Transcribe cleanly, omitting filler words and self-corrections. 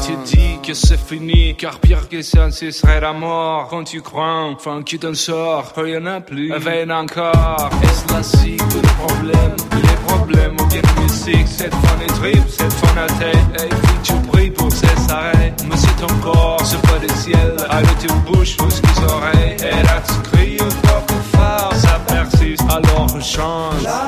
te dis que c'est fini, car pire que ça, ce serait la mort. Quand tu crois enfin que tu t'en sors, rien n'a plus, veille encore. Est-ce la cible le problème? Les problèmes ou bien la musique? Cette fin est triple, cette fin à tête. Et puis tu pries pour que ça s'arrête. Mais c'est ton corps, c'est pas le ciel. Avec tes bouches, pousse tes oreilles. Et là tu cries au corps plus fort, ça persiste, alors on change.